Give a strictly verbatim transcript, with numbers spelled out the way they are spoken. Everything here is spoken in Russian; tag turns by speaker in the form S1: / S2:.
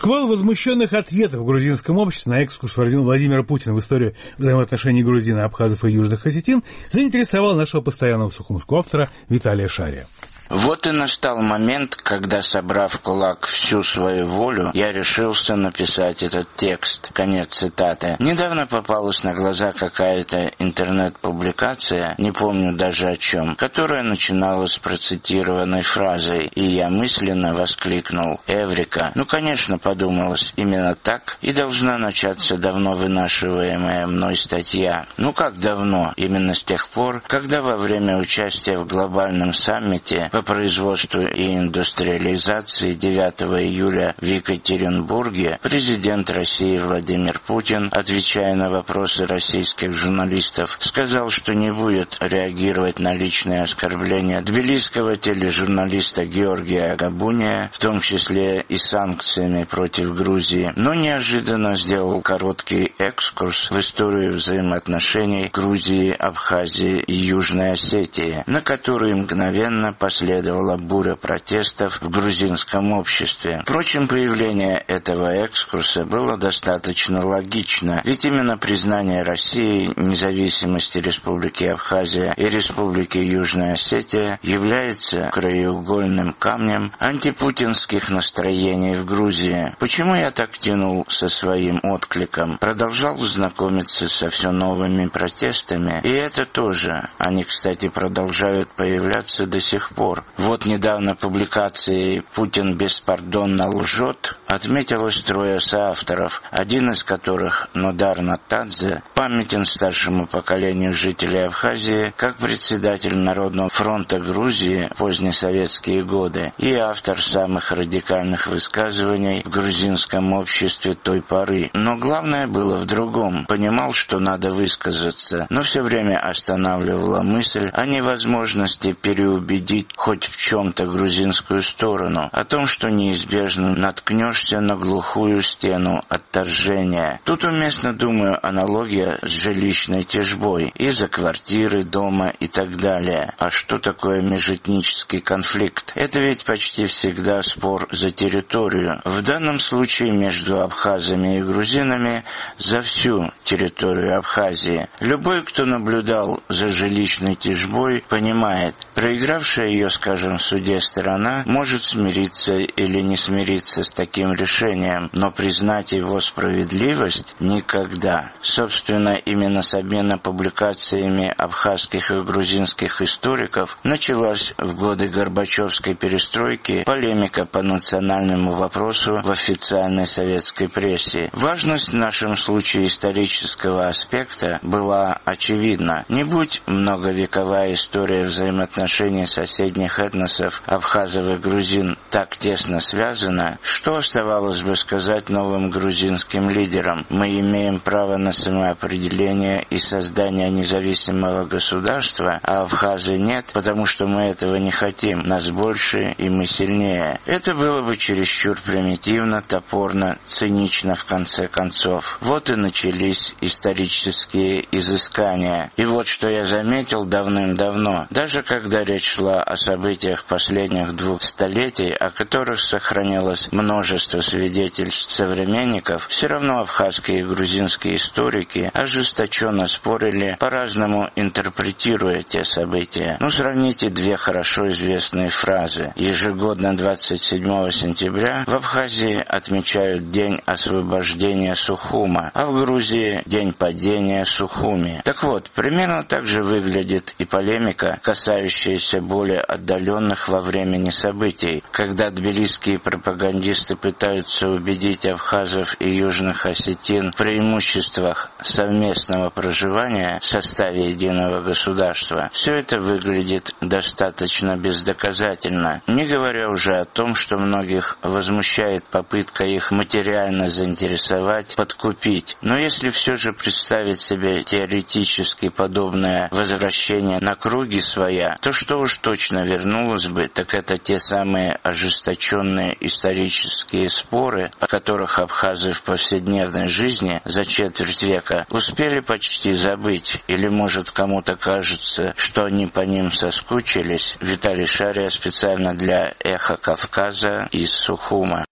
S1: Шквал возмущенных ответов в грузинском обществе на экскурс Владимира Путина в историю взаимоотношений грузин, абхазов и южных осетин заинтересовал нашего постоянного сухумского автора Виталия Шария.
S2: Вот и настал момент, когда, собрав в кулак всю свою волю, я решился написать этот текст. Конец цитаты. Недавно попалась на глаза какая-то интернет-публикация, не помню даже о чем, которая начиналась с процитированной фразой, и я мысленно воскликнул: «Эврика!» Ну, конечно, подумалось, именно так и должна начаться давно вынашиваемая мной статья. Ну, как давно? Именно с тех пор, когда во время участия в глобальном саммите по производству и индустриализации девятого июля в Екатеринбурге президент России Владимир Путин, отвечая на вопросы российских журналистов, сказал, что не будет реагировать на личные оскорбления тбилисского тележурналиста Георгия Габуния, в том числе и санкциями против Грузии, но неожиданно сделал короткий экскурс в историю взаимоотношений Грузии, Абхазии и Южной Осетии, на который мгновенно последовал Следовала буря протестов в грузинском обществе. Впрочем, появление этого экскурса было достаточно логично, ведь именно признание России независимости Республики Абхазия и Республики Южная Осетия является краеугольным камнем антипутинских настроений в Грузии. Почему я так тянул со своим откликом? Продолжал знакомиться со все новыми протестами, и это тоже. Они, кстати, продолжают появляться до сих пор. Вот недавно публикацией «Путин беспардонно лжет» отметилось трое соавторов, один из которых, Нодар Натадзе, памятен старшему поколению жителей Абхазии как председатель Народного фронта Грузии в позднесоветские годы и автор самых радикальных высказываний в грузинском обществе той поры. Но главное было в другом. Понимал, что надо высказаться, но все время останавливала мысль о невозможности переубедить хоть в чем-то грузинскую сторону, о том, что неизбежно наткнешься на глухую стену отторжения. Тут уместно, думаю, аналогия с жилищной тяжбой из-за квартиры, дома и так далее. А что такое межэтнический конфликт? Это ведь почти всегда спор за территорию. В данном случае между абхазами и грузинами за всю территорию Абхазии. Любой, кто наблюдал за жилищной тяжбой, понимает, проигравшая ее, скажем, в суде сторона может смириться или не смириться с таким решением, но признать его справедливость никогда. Собственно, именно с обмена публикациями абхазских и грузинских историков началась в годы Горбачевской перестройки полемика по национальному вопросу в официальной советской прессе. Важность в нашем случае исторического аспекта была очевидна. Не будь многовековая история взаимоотношений соседних этносов абхазов и грузин так тесно связана, что оставалось бы сказать новым грузинским лидерам? Мы имеем право на самоопределение и создание независимого государства, а абхазы нет, потому что мы этого не хотим, нас больше и мы сильнее. Это было бы чересчур примитивно, топорно, цинично в конце концов. Вот и начались исторические изыскания. И вот что я заметил давным-давно, даже когда речь шла о событиях последних двух столетий, о которых сохранилось множество свидетельств современников, все равно абхазские и грузинские историки ожесточенно спорили, по-разному интерпретируя те события. Ну, сравните две хорошо известные фразы. Ежегодно двадцать седьмого сентября в Абхазии отмечают День освобождения Сухума, а в Грузии День падения Сухуми. Так вот, примерно так же выглядит и полемика, касающаяся более отдаленных во времени событий, когда тбилисские пропагандисты пытаются убедить абхазов и южных осетин в преимуществах совместного проживания в составе единого государства. Все это выглядит достаточно бездоказательно, не говоря уже о том, что многих возмущает попытка их материально заинтересовать, подкупить. Но если все же представить себе теоретически подобное возвращение на круги своя, то что уж точно вернулось бы, так это те самые ожесточенные исторические споры, о которых абхазы в повседневной жизни за четверть века успели почти забыть, или, может, кому-то кажется, что они по ним соскучились. Виталий Шария специально для «Эхо Кавказа» из Сухума.